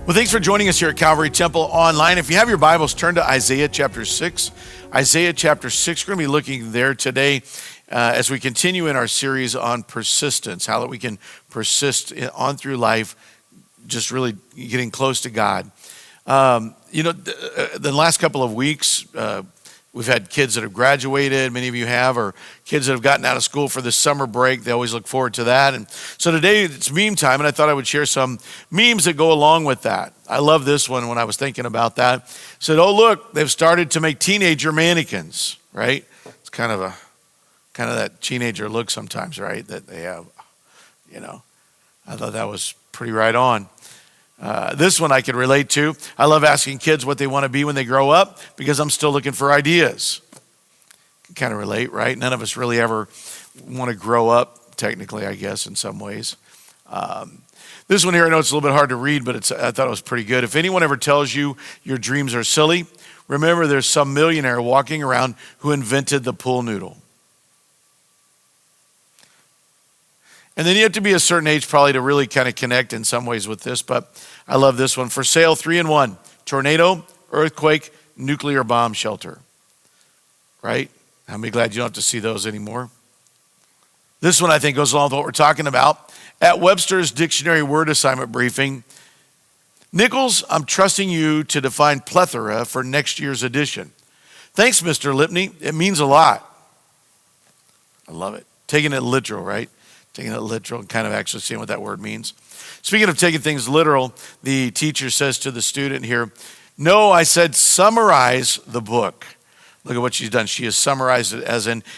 Well, thanks for joining us here at Calvary Temple Online. If you have your Bibles, turn to Isaiah chapter 6. Isaiah chapter 6, we're going to be looking there today as we continue in our series on persistence, how that we can persist on through life, just really getting close to God. The last couple of weeks, we've had kids that have graduated, many of you have, or kids that have gotten out of school for the summer break. They always look forward to that. And so today it's meme time, and I thought I would share some memes that go along with that. I love this one when I was thinking about that. I said, oh, look, they've started to make teenager mannequins, right? It's kind of that teenager look sometimes, right, that they have, I thought that was pretty right on. This one I could relate to. I love asking kids what they want to be when they grow up because I'm still looking for ideas. Can kind of relate, right? None of us really ever want to grow up, technically, I guess, in some ways. This one here, I know it's a little bit hard to read, but I thought it was pretty good. If anyone ever tells you your dreams are silly, remember there's some millionaire walking around who invented the pool noodle. And then you have to be a certain age probably to really kind of connect in some ways with this, but I love this one. For sale, 3-in-1, tornado, earthquake, nuclear bomb shelter. Right? I'm glad you don't have to see those anymore. This one I think goes along with what we're talking about. At Webster's Dictionary Word Assignment Briefing, Nichols, I'm trusting you to define plethora for next year's edition. Thanks, Mr. Lipney. It means a lot. I love it. Taking it literal, right? Taking it literal and kind of actually seeing what that word means. Speaking of taking things literal, the teacher says to the student here, no, I said summarize the book. Look at what she's done. She has summarized it as in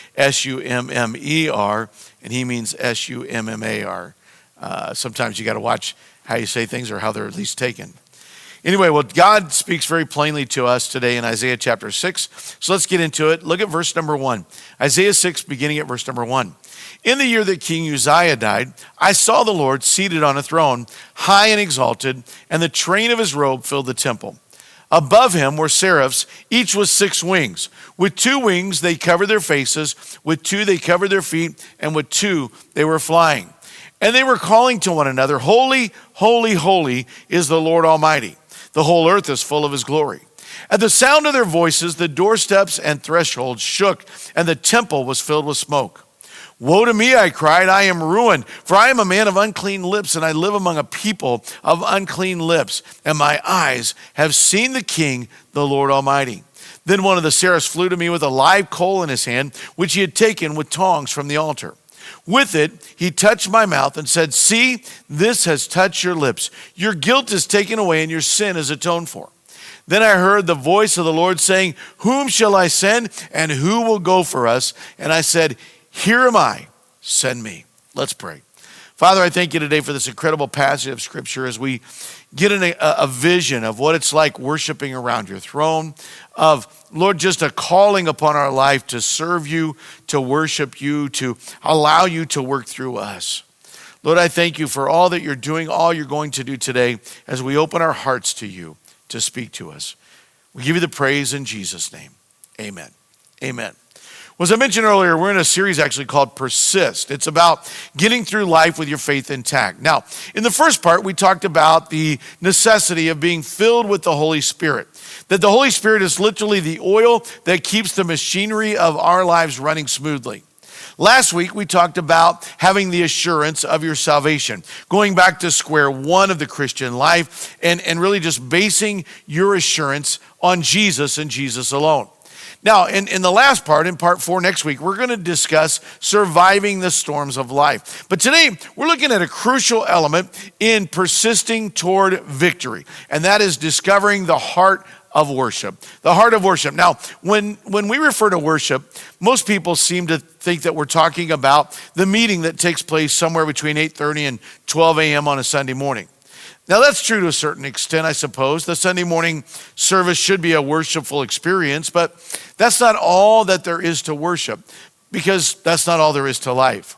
S-U-M-M-E-R, and he means S-U-M-M-A-R. Sometimes you got to watch how you say things or how they're at least taken. Anyway, well, God speaks very plainly to us today in Isaiah chapter 6. So let's get into it. Look at verse number 1. Isaiah 6, beginning at verse number 1. In the year that King Uzziah died, I saw the Lord seated on a throne, high and exalted, and the train of his robe filled the temple. Above him were seraphs, each with 6 wings. With 2 wings they covered their faces, with 2 they covered their feet, and with 2 they were flying. And they were calling to one another, holy, holy, holy is the Lord Almighty. The whole earth is full of his glory. At the sound of their voices, the doorsteps and thresholds shook, and the temple was filled with smoke. Woe to me, I cried, I am ruined, for I am a man of unclean lips, and I live among a people of unclean lips, and my eyes have seen the King, the Lord Almighty. Then one of the seraphs flew to me with a live coal in his hand, which he had taken with tongs from the altar. With it, he touched my mouth and said, see, this has touched your lips. Your guilt is taken away and your sin is atoned for. Then I heard the voice of the Lord saying, whom shall I send and who will go for us? And I said, here am I, send me. Let's pray. Father, I thank you today for this incredible passage of Scripture as we get a vision of what it's like worshiping around your throne, of, Lord, just a calling upon our life to serve you, to worship you, to allow you to work through us. Lord, I thank you for all that you're doing, all you're going to do today as we open our hearts to you to speak to us. We give you the praise in Jesus' name. Amen. Amen. Well, as I mentioned earlier, we're in a series actually called Persist. It's about getting through life with your faith intact. Now, in the first part, we talked about the necessity of being filled with the Holy Spirit. That the Holy Spirit is literally the oil that keeps the machinery of our lives running smoothly. Last week, we talked about having the assurance of your salvation, going back to square one of the Christian life and really just basing your assurance on Jesus and Jesus alone. Now, in the last part, in part 4 next week, we're going to discuss surviving the storms of life. But today, we're looking at a crucial element in persisting toward victory, and that is discovering the heart of worship. The heart of worship. Now, when we refer to worship, most people seem to think that we're talking about the meeting that takes place somewhere between 8:30 and 12 a.m. on a Sunday morning. Now, that's true to a certain extent, I suppose. The Sunday morning service should be a worshipful experience, but that's not all that there is to worship, because that's not all there is to life.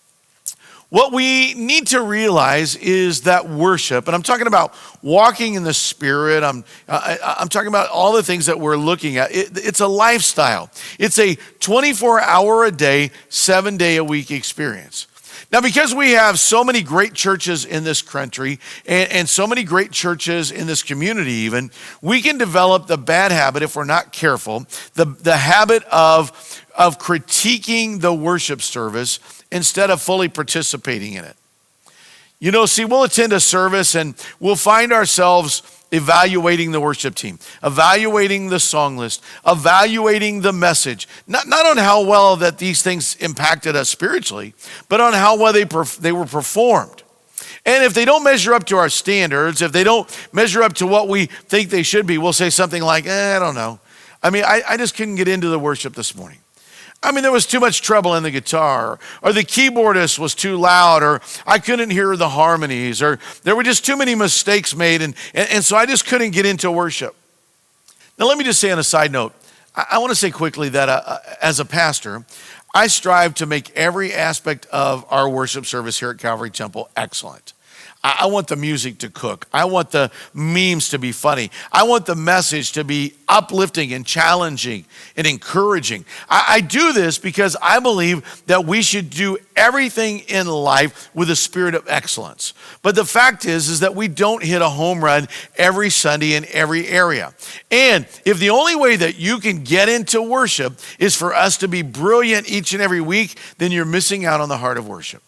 What we need to realize is that worship, and I'm talking about walking in the Spirit, I'm talking about all the things that we're looking at. It's a lifestyle. It's a 24-hour-a-day, 7-day-a-week experience. Now, because we have so many great churches in this country and so many great churches in this community even, we can develop the bad habit, if we're not careful, the habit of critiquing the worship service instead of fully participating in it. You know, see, we'll attend a service and we'll find ourselves evaluating the worship team, evaluating the song list, evaluating the message, not on how well that these things impacted us spiritually, but on how well they were performed. And if they don't measure up to our standards, if they don't measure up to what we think they should be, we'll say something like, I don't know. I mean, I just couldn't get into the worship this morning. I mean, there was too much treble in the guitar, or the keyboardist was too loud, or I couldn't hear the harmonies, or there were just too many mistakes made, and so I just couldn't get into worship. Now, let me just say on a side note, I want to say quickly that as a pastor, I strive to make every aspect of our worship service here at Calvary Temple excellent. I want the music to cook. I want the memes to be funny. I want the message to be uplifting and challenging and encouraging. I do this because I believe that we should do everything in life with a spirit of excellence. But the fact is that we don't hit a home run every Sunday in every area. And if the only way that you can get into worship is for us to be brilliant each and every week, then you're missing out on the heart of worship.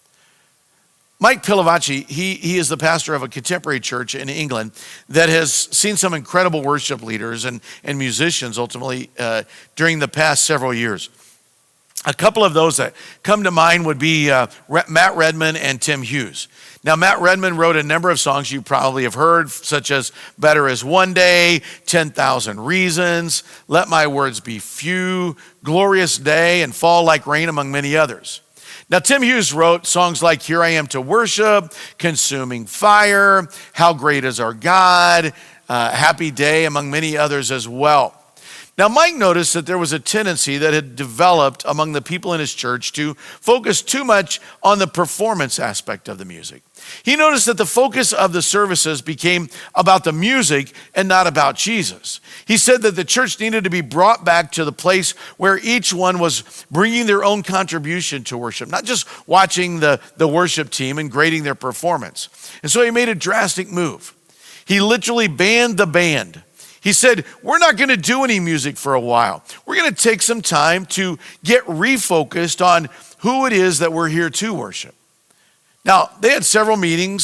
Mike Pilavachi, he is the pastor of a contemporary church in England that has seen some incredible worship leaders and musicians ultimately during the past several years. A couple of those that come to mind would be Matt Redman and Tim Hughes. Now, Matt Redman wrote a number of songs you probably have heard, such as Better Is One Day, 10,000 Reasons, Let My Words Be Few, Glorious Day, and Fall Like Rain, among many others. Now, Tim Hughes wrote songs like Here I Am to Worship, Consuming Fire, How Great Is Our God, Happy Day, among many others as well. Now, Mike noticed that there was a tendency that had developed among the people in his church to focus too much on the performance aspect of the music. He noticed that the focus of the services became about the music and not about Jesus. He said that the church needed to be brought back to the place where each one was bringing their own contribution to worship, not just watching the worship team and grading their performance. And so he made a drastic move. He literally banned the band. He said, we're not going to do any music for a while. We're going to take some time to get refocused on who it is that we're here to worship. Now, they had several meetings,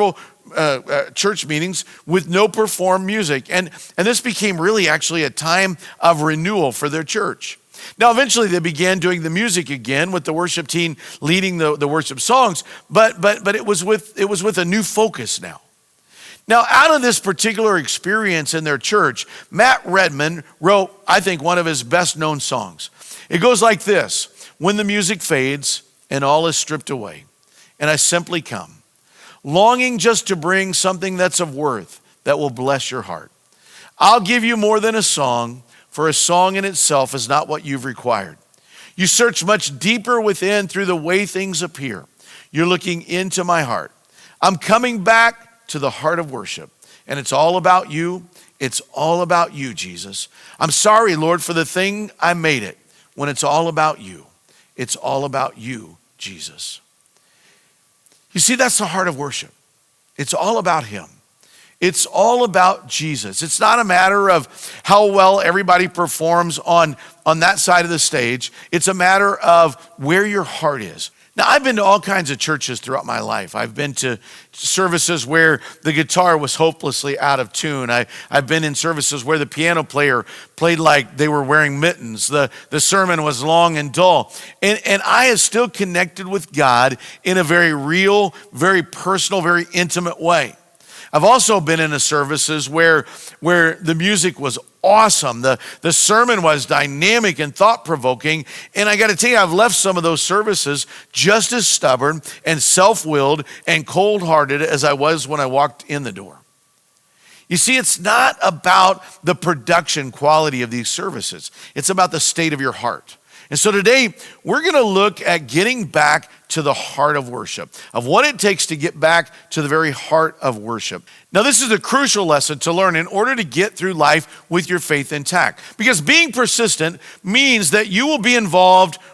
church meetings with no performed music. And this became really actually a time of renewal for their church. Now, eventually they began doing the music again with the worship team leading the worship songs, but it was with a new focus now. Now, out of this particular experience in their church, Matt Redman wrote, I think, one of his best known songs. It goes like this: when the music fades and all is stripped away, and I simply come, longing just to bring something that's of worth that will bless your heart. I'll give you more than a song, for a song in itself is not what you've required. You search much deeper within through the way things appear. You're looking into my heart. I'm coming back to the heart of worship, and it's all about you. It's all about you, Jesus. I'm sorry, Lord, for the thing I made it when it's all about you. It's all about you, Jesus. You see, that's the heart of worship. It's all about him. It's all about Jesus. It's not a matter of how well everybody performs on that side of the stage. It's a matter of where your heart is. Now, I've been to all kinds of churches throughout my life. I've been to services where the guitar was hopelessly out of tune. I've been in services where the piano player played like they were wearing mittens. The sermon was long and dull. And I have still connected with God in a very real, very personal, very intimate way. I've also been in services where the music was awesome. The sermon was dynamic and thought-provoking. And I got to tell you, I've left some of those services just as stubborn and self-willed and cold-hearted as I was when I walked in the door. You see, it's not about the production quality of these services. It's about the state of your heart. And so today, we're going to look at getting back to the heart of worship, of what it takes to get back to the very heart of worship. Now, this is a crucial lesson to learn in order to get through life with your faith intact. Because being persistent means that you will be involved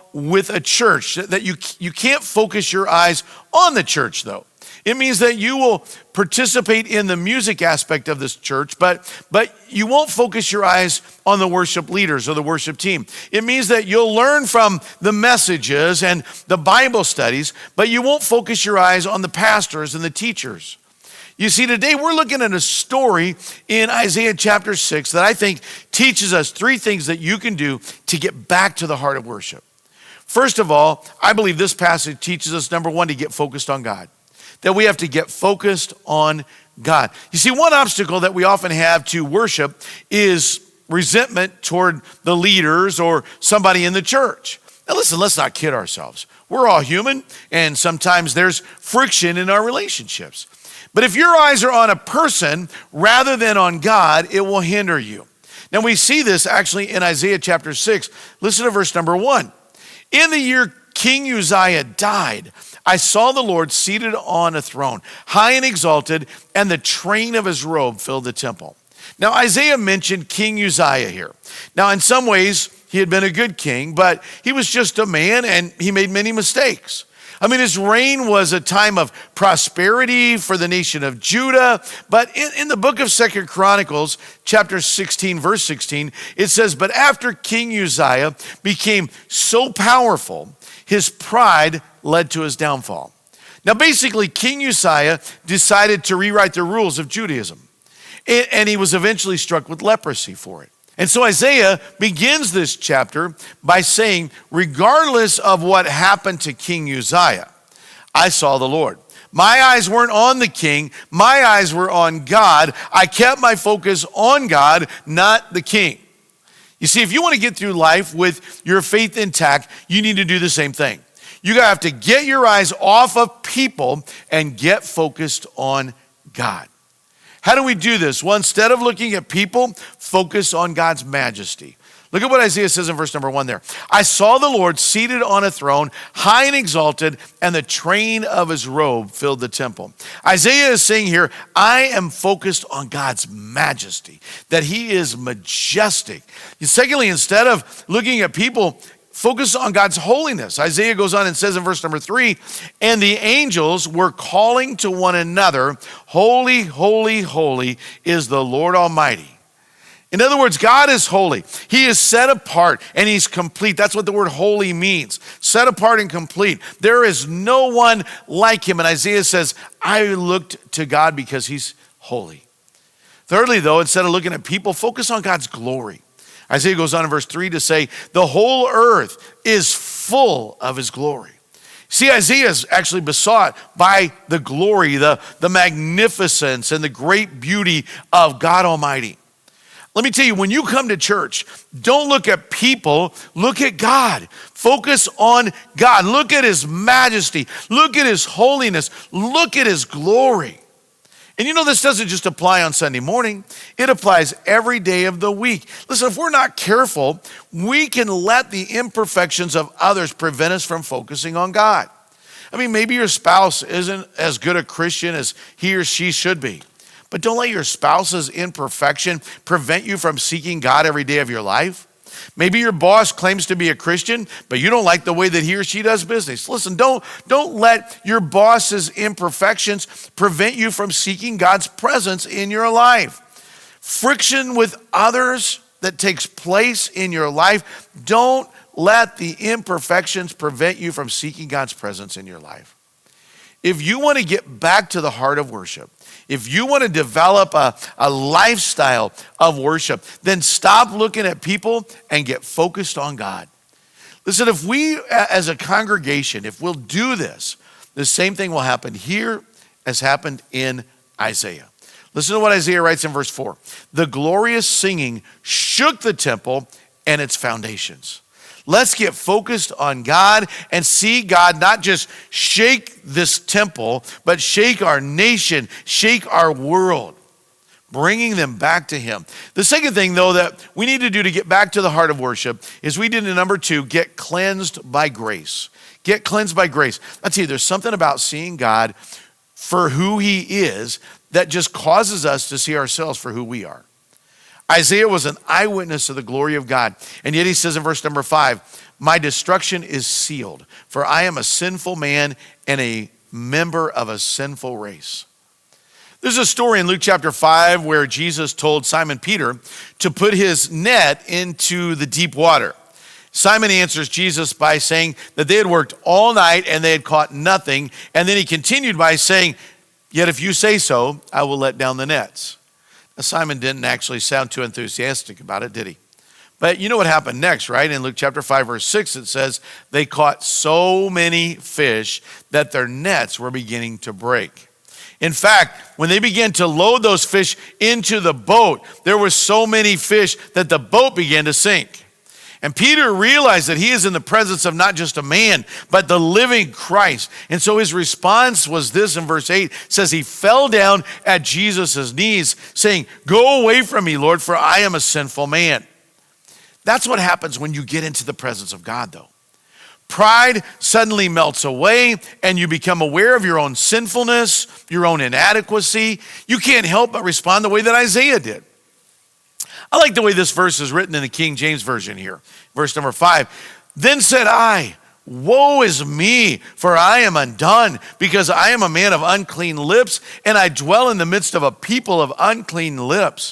with a church, that you can't focus your eyes on the church though. It means that you will participate in the music aspect of this church, but you won't focus your eyes on the worship leaders or the worship team. It means that you'll learn from the messages and the Bible studies, but you won't focus your eyes on the pastors and the teachers. You see, today we're looking at a story in Isaiah chapter 6 that I think teaches us three things that you can do to get back to the heart of worship. First of all, I believe this passage teaches us, number one, to get focused on God. That we have to get focused on God. You see, one obstacle that we often have to worship is resentment toward the leaders or somebody in the church. Now listen, let's not kid ourselves. We're all human, and sometimes there's friction in our relationships. But if your eyes are on a person rather than on God, it will hinder you. Now we see this actually in Isaiah chapter 6. Listen to verse number 1. In the year King Uzziah died, I saw the Lord seated on a throne, high and exalted, and the train of his robe filled the temple. Now, Isaiah mentioned King Uzziah here. Now, in some ways, he had been a good king, but he was just a man and he made many mistakes. I mean, his reign was a time of prosperity for the nation of Judah. But in the book of 2 Chronicles, chapter 16, verse 16, it says, but after King Uzziah became so powerful, his pride led to his downfall. Now, basically, King Uzziah decided to rewrite the rules of Judaism. And he was eventually struck with leprosy for it. And so Isaiah begins this chapter by saying, regardless of what happened to King Uzziah, I saw the Lord. My eyes weren't on the king. My eyes were on God. I kept my focus on God, not the king. You see, if you want to get through life with your faith intact, you need to do the same thing. You have to get your eyes off of people and get focused on God. How do we do this? Well, instead of looking at people, focus on God's majesty. Look at what Isaiah says in verse number 1 there. I saw the Lord seated on a throne, high and exalted, and the train of his robe filled the temple. Isaiah is saying here, I am focused on God's majesty, that he is majestic. Secondly, instead of looking at people, focus on God's holiness. Isaiah goes on and says in verse number 3, and the angels were calling to one another, holy, holy, holy is the Lord Almighty. In other words, God is holy. He is set apart and he's complete. That's what the word holy means. Set apart and complete. There is no one like him. And Isaiah says, I looked to God because he's holy. Thirdly, though, instead of looking at people, focus on God's glory. Isaiah goes on in verse 3 to say, the whole earth is full of his glory. See, Isaiah is actually besought by the glory, the magnificence, and the great beauty of God Almighty. Let me tell you, when you come to church, don't look at people, look at God. Focus on God. Look at his majesty. Look at his holiness. Look at his glory. And you know, this doesn't just apply on Sunday morning. It applies every day of the week. Listen, if we're not careful, we can let the imperfections of others prevent us from focusing on God. I mean, maybe your spouse isn't as good a Christian as he or she should be. But don't let your spouse's imperfection prevent you from seeking God every day of your life. Maybe your boss claims to be a Christian, but you don't like the way that he or she does business. Listen, don't let your boss's imperfections prevent you from seeking God's presence in your life. Friction with others that takes place in your life, don't let the imperfections prevent you from seeking God's presence in your life. If you want to get back to the heart of worship, if you want to develop a lifestyle of worship, then stop looking at people and get focused on God. Listen, if we as a congregation, if we'll do this, the same thing will happen here as happened in Isaiah. Listen to what Isaiah writes in verse 4. The glorious singing shook the temple and its foundations. Let's get focused on God and see God not just shake this temple, but shake our nation, shake our world, bringing them back to him. The second thing, though, that we need to do to get back to the heart of worship is we need to, number 2, get cleansed by grace. Get cleansed by grace. I tell you, there's something about seeing God for who he is that just causes us to see ourselves for who we are. Isaiah was an eyewitness of the glory of God. And yet he says in verse number 5, my destruction is sealed, for I am a sinful man and a member of a sinful race. There's a story in Luke chapter 5 where Jesus told Simon Peter to put his net into the deep water. Simon answers Jesus by saying that they had worked all night and they had caught nothing. And then he continued by saying, yet if you say so, I will let down the nets. Now, Simon didn't actually sound too enthusiastic about it, did he? But you know what happened next, right? In Luke chapter 5, verse 6, it says, they caught so many fish that their nets were beginning to break. In fact, when they began to load those fish into the boat, there were so many fish that the boat began to sink. And Peter realized that he is in the presence of not just a man, but the living Christ. And so his response was this in verse 8, says he fell down at Jesus' knees, saying, go away from me, Lord, for I am a sinful man. That's what happens when you get into the presence of God, though. Pride suddenly melts away and you become aware of your own sinfulness, your own inadequacy. You can't help but respond the way that Isaiah did. I like the way this verse is written in the King James Version here. Verse number 5, then said I, woe is me, for I am undone, because I am a man of unclean lips, and I dwell in the midst of a people of unclean lips.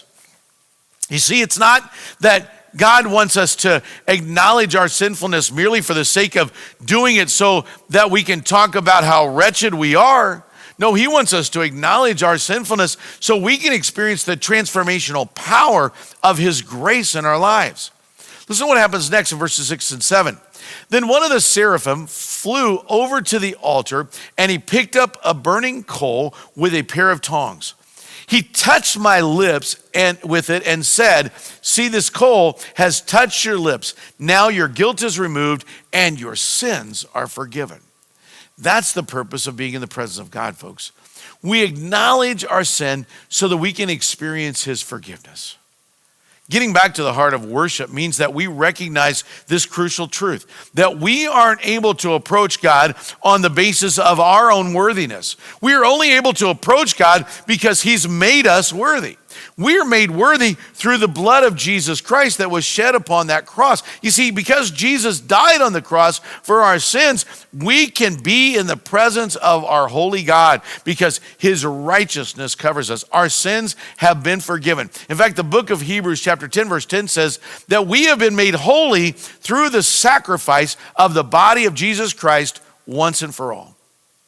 You see, it's not that God wants us to acknowledge our sinfulness merely for the sake of doing it so that we can talk about how wretched we are. No, he wants us to acknowledge our sinfulness so we can experience the transformational power of his grace in our lives. Listen to what happens next in verses 6 and 7. Then one of the seraphim flew over to the altar, and he picked up a burning coal with a pair of tongs. He touched my lips and with it and said, see, this coal has touched your lips. Now your guilt is removed and your sins are forgiven. That's the purpose of being in the presence of God, folks. We acknowledge our sin so that we can experience his forgiveness. Getting back to the heart of worship means that we recognize this crucial truth, that we aren't able to approach God on the basis of our own worthiness. We are only able to approach God because he's made us worthy. We are made worthy through the blood of Jesus Christ that was shed upon that cross. You see, because Jesus died on the cross for our sins, we can be in the presence of our holy God because his righteousness covers us. Our sins have been forgiven. In fact, the book of Hebrews chapter 10, verse 10 says that we have been made holy through the sacrifice of the body of Jesus Christ once and for all.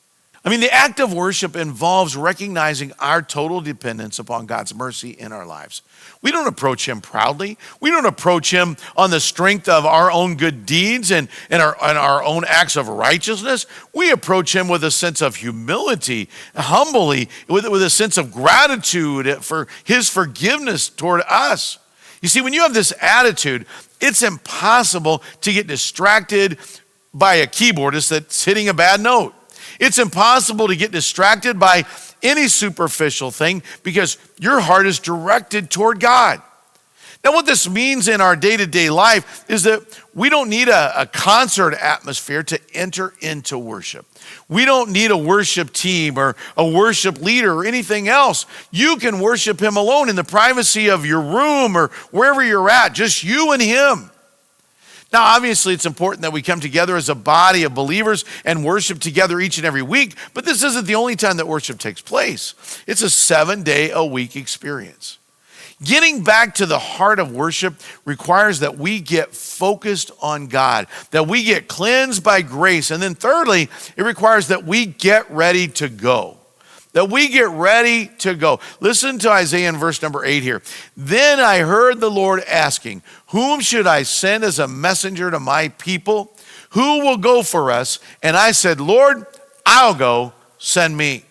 I mean, the act of worship involves recognizing our total dependence upon God's mercy in our lives. We don't approach him proudly. We don't approach him on the strength of our own good deeds and our own acts of righteousness. We approach him with a sense of humility, humbly, with a sense of gratitude for his forgiveness toward us. You see, when you have this attitude, it's impossible to get distracted by a keyboardist that's hitting a bad note. It's impossible to get distracted by any superficial thing because your heart is directed toward God. Now, what this means in our day-to-day life is that we don't need a concert atmosphere to enter into worship. We don't need a worship team or a worship leader or anything else. You can worship him alone in the privacy of your room or wherever you're at, just you and him. Now, obviously, it's important that we come together as a body of believers and worship together each and every week, but this isn't the only time that worship takes place. It's a 7-day-a-week experience. Getting back to the heart of worship requires that we get focused on God, that we get cleansed by grace, and then thirdly, it requires that we get ready to go. That we get ready to go. Listen to Isaiah in verse number 8 here. Then I heard the Lord asking, whom should I send as a messenger to my people? Who will go for us? And I said, Lord, I'll go, send me.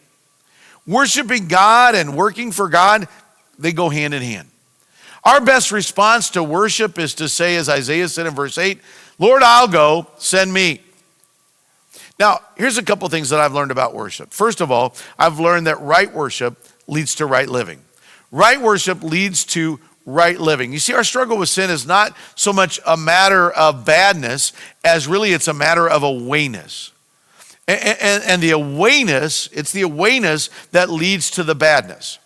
Worshiping God and working for God, they go hand in hand. Our best response to worship is to say, as Isaiah said in verse 8, Lord, I'll go, send me. Now, here's a couple things that I've learned about worship. First of all, I've learned that right worship leads to right living. Right worship leads to right living. You see, our struggle with sin is not so much a matter of badness as really it's a matter of awareness. And the awareness, it's the awareness that leads to the badness.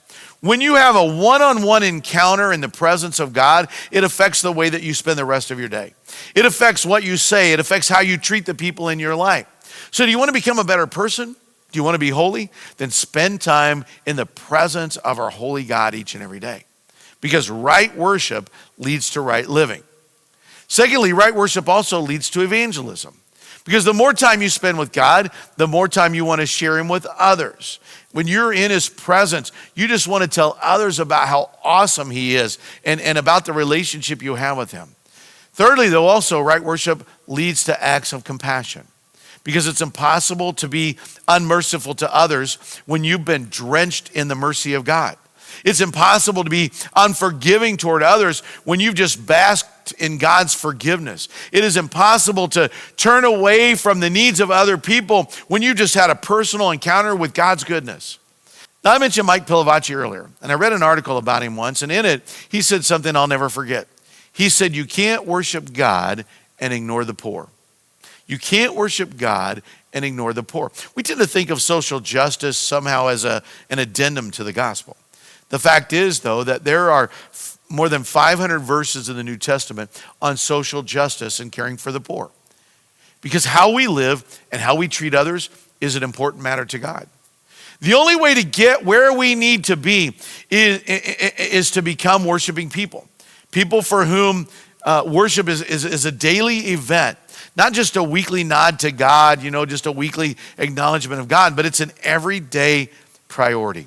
When you have a one-on-one encounter in the presence of God, it affects the way that you spend the rest of your day. It affects what you say. It affects how you treat the people in your life. So do you want to become a better person? Do you want to be holy? Then spend time in the presence of our holy God each and every day. Because right worship leads to right living. Secondly, right worship also leads to evangelism. Because the more time you spend with God, the more time you want to share him with others. When you're in his presence, you just want to tell others about how awesome he is and about the relationship you have with him. Thirdly, though, also right worship leads to acts of compassion. Because it's impossible to be unmerciful to others when you've been drenched in the mercy of God. It's impossible to be unforgiving toward others when you've just basked in God's forgiveness. It is impossible to turn away from the needs of other people when you just had a personal encounter with God's goodness. Now, I mentioned Mike Pilavachi earlier, and I read an article about him once, and in it, he said something I'll never forget. He said, you can't worship God and ignore the poor. You can't worship God and ignore the poor. We tend to think of social justice somehow as an addendum to the gospel. The fact is, though, that there are more than 500 verses in the New Testament on social justice and caring for the poor. Because how we live and how we treat others is an important matter to God. The only way to get where we need to be is to become worshiping people. People for whom worship is a daily event. Not just a weekly nod to God, just a weekly acknowledgement of God, but it's an everyday priority.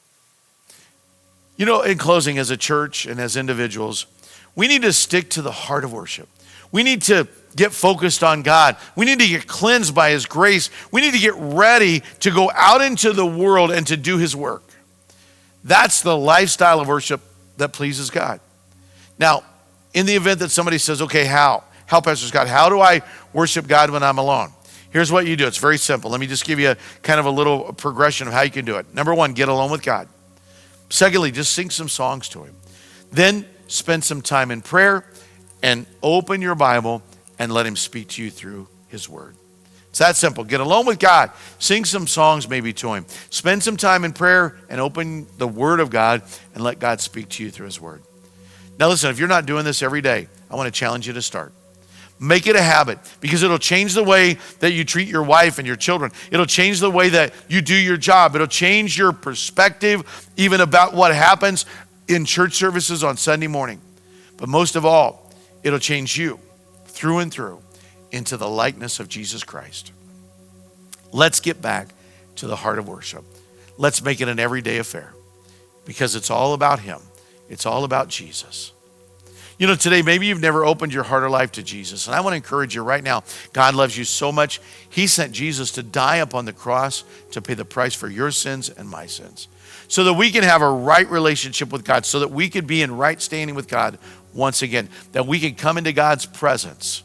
In closing, as a church and as individuals, we need to stick to the heart of worship. We need to get focused on God. We need to get cleansed by his grace. We need to get ready to go out into the world and to do his work. That's the lifestyle of worship that pleases God. Now, in the event that somebody says, okay, how? How, Pastor Scott, how do I worship God when I'm alone? Here's what you do. It's very simple. Let me just give you kind of a little progression of how you can do it. Number one, get alone with God. Secondly, just sing some songs to him. Then spend some time in prayer and open your Bible and let him speak to you through his word. It's that simple. Get alone with God. Sing some songs maybe to him. Spend some time in prayer and open the word of God and let God speak to you through his word. Now listen, if you're not doing this every day, I want to challenge you to start. Make it a habit because it'll change the way that you treat your wife and your children. It'll change the way that you do your job. It'll change your perspective even about what happens in church services on Sunday morning. But most of all, it'll change you through and through into the likeness of Jesus Christ. Let's get back to the heart of worship. Let's make it an everyday affair because it's all about him. It's all about Jesus. Today, maybe you've never opened your heart or life to Jesus. And I want to encourage you right now. God loves you so much. He sent Jesus to die upon the cross to pay the price for your sins and my sins. So that we can have a right relationship with God. So that we could be in right standing with God once again. That we can come into God's presence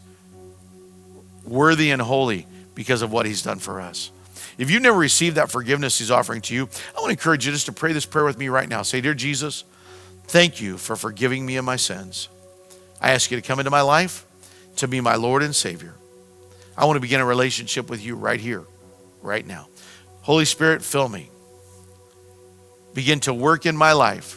worthy and holy because of what he's done for us. If you've never received that forgiveness he's offering to you, I want to encourage you just to pray this prayer with me right now. Say, Dear Jesus, thank you for forgiving me of my sins. I ask you to come into my life to be my Lord and Savior. I want to begin a relationship with you right here, right now. Holy Spirit, fill me. Begin to work in my life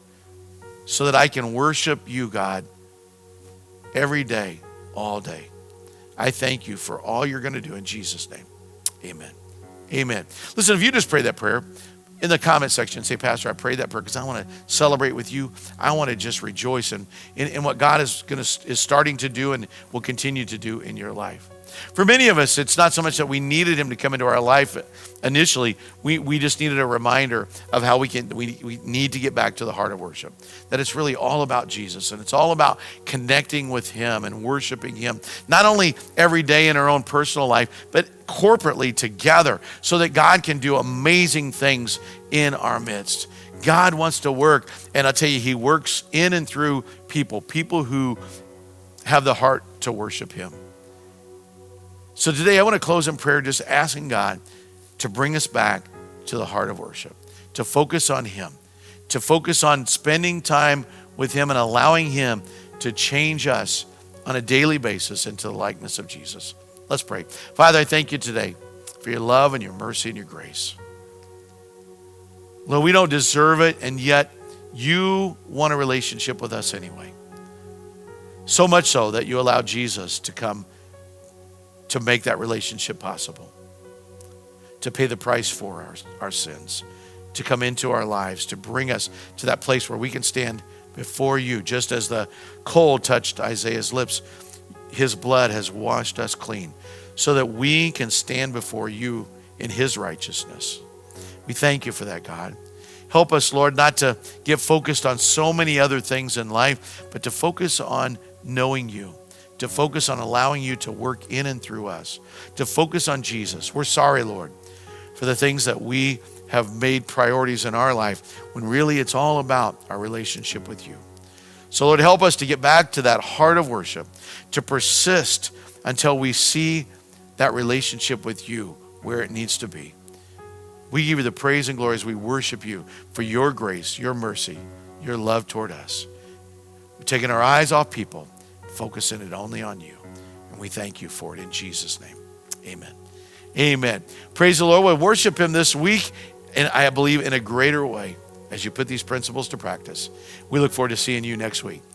so that I can worship you, God, every day, all day. I thank you for all you're going to do in Jesus' name. Amen. Amen. Listen, if you just pray that prayer, in the comment section, say, Pastor, I prayed that prayer because I want to celebrate with you. I want to just rejoice in what God is starting to do and will continue to do in your life. For many of us, it's not so much that we needed him to come into our life initially. We just needed a reminder of how we need to get back to the heart of worship. That it's really all about Jesus and it's all about connecting with him and worshiping him. Not only every day in our own personal life, but corporately together so that God can do amazing things in our midst. God wants to work, and I'll tell you, he works in and through people who have the heart to worship him. So today I want to close in prayer just asking God to bring us back to the heart of worship, to focus on him, to focus on spending time with him and allowing him to change us on a daily basis into the likeness of Jesus. Let's pray. Father, I thank you today for your love and your mercy and your grace. Lord, we don't deserve it, and yet you want a relationship with us anyway. So much so that you allowed Jesus to come to make that relationship possible, to pay the price for our sins, to come into our lives, to bring us to that place where we can stand before you. Just as the coal touched Isaiah's lips, his blood has washed us clean so that we can stand before you in his righteousness. We thank you for that, God. Help us, Lord, not to get focused on so many other things in life, but to focus on knowing you, to focus on allowing you to work in and through us, to focus on Jesus. We're sorry, Lord, for the things that we have made priorities in our life when really it's all about our relationship with you. So, Lord, help us to get back to that heart of worship, to persist until we see that relationship with you where it needs to be. We give you the praise and glory as we worship you for your grace, your mercy, your love toward us. We're taking our eyes off people, focusing it only on you. And we thank you for it in Jesus' name. Amen. Amen. Praise the Lord. We'll worship him this week, and I believe in a greater way as you put these principles to practice. We look forward to seeing you next week.